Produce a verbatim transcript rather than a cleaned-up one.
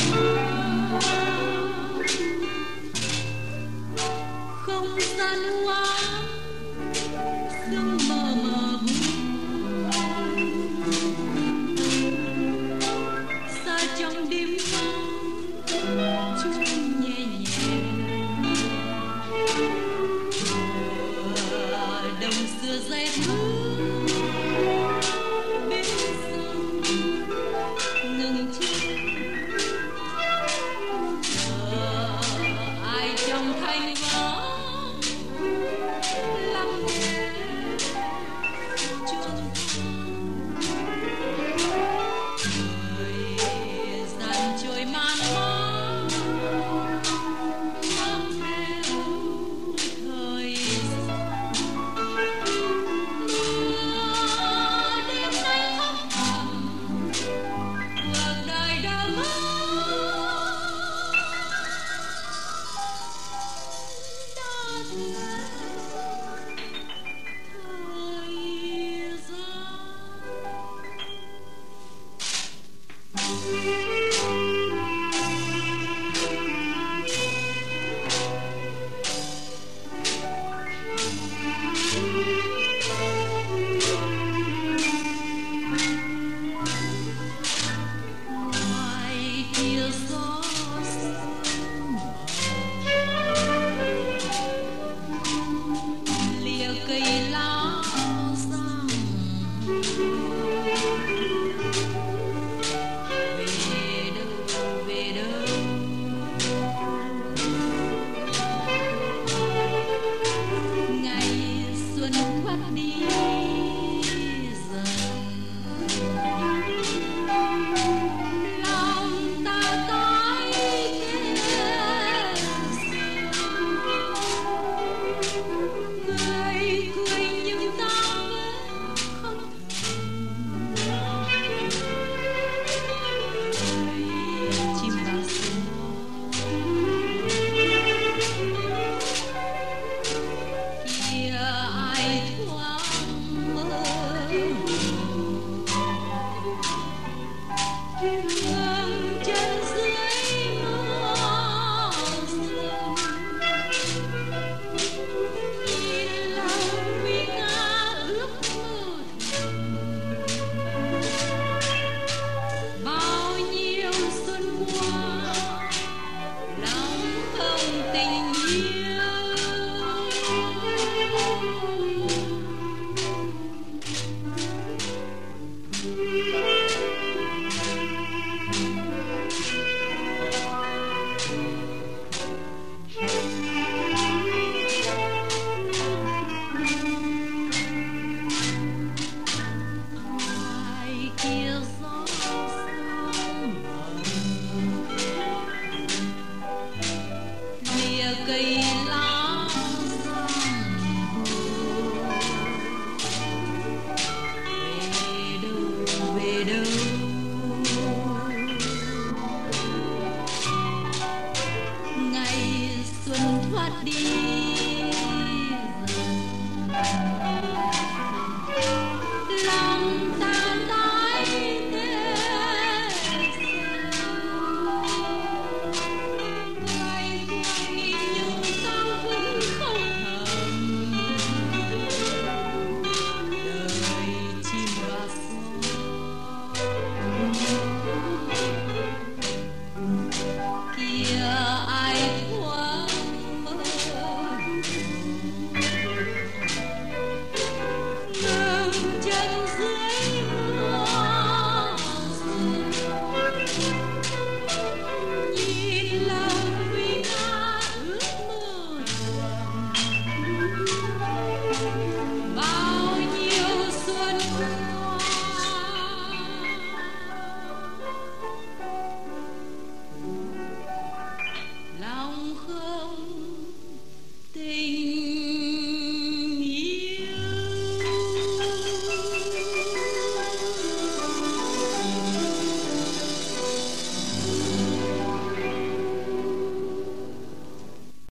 không gian hoa sương mờ mờ xa trong đêm vắng chung nhẹ nhẹ đồng xưa rét mưa bên sông ngừng chân ai trong thanh vắng lắng nghe chuông thời gian trôi man mác mang theo thời mưa đêm nay thấp thầm cuộc đời đã mất đã thế thời ngoài kia gió sương lìa cây lá răng về đâu về đâu ngày xuân khuất đi dần lòng ta cõi kia người cười nhưng ta vẫn không thấy chim bao sương kia ai thoáng mơ ngừng chân dưới mưa sương nhìn lòng nguy nga ước mơ bao nhiêu xuân qua lòng không tình yêu ngoài kia gió sương lìa cây lá răng về đâu về đâu ngày xuân thoát đi